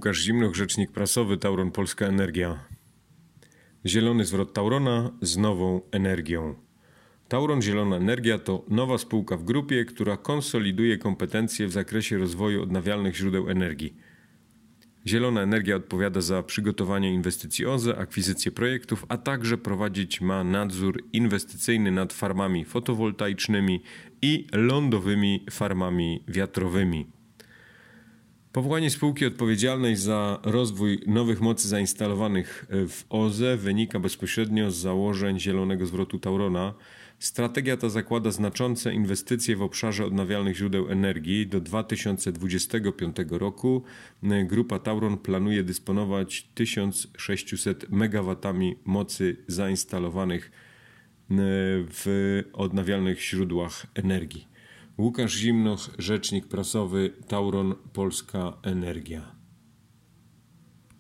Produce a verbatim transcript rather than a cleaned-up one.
Łukasz Zimnoch, rzecznik prasowy Tauron Polska Energia. Zielony zwrot Taurona z nową energią. Tauron Zielona Energia to nowa spółka w grupie, która konsoliduje kompetencje w zakresie rozwoju odnawialnych źródeł energii. Zielona Energia odpowiada za przygotowanie inwestycji O Z E, akwizycję projektów, a także prowadzić ma nadzór inwestycyjny nad farmami fotowoltaicznymi i lądowymi farmami wiatrowymi. Powołanie spółki odpowiedzialnej za rozwój nowych mocy zainstalowanych w O Z E wynika bezpośrednio z założeń zielonego zwrotu Taurona. Strategia ta zakłada znaczące inwestycje w obszarze odnawialnych źródeł energii. Do dwa tysiące dwudziestego piątego roku grupa Tauron planuje dysponować tysiąc sześćset megawatami mocy zainstalowanych w odnawialnych źródłach energii. Łukasz Zimnoch, rzecznik prasowy Tauron Polska Energia.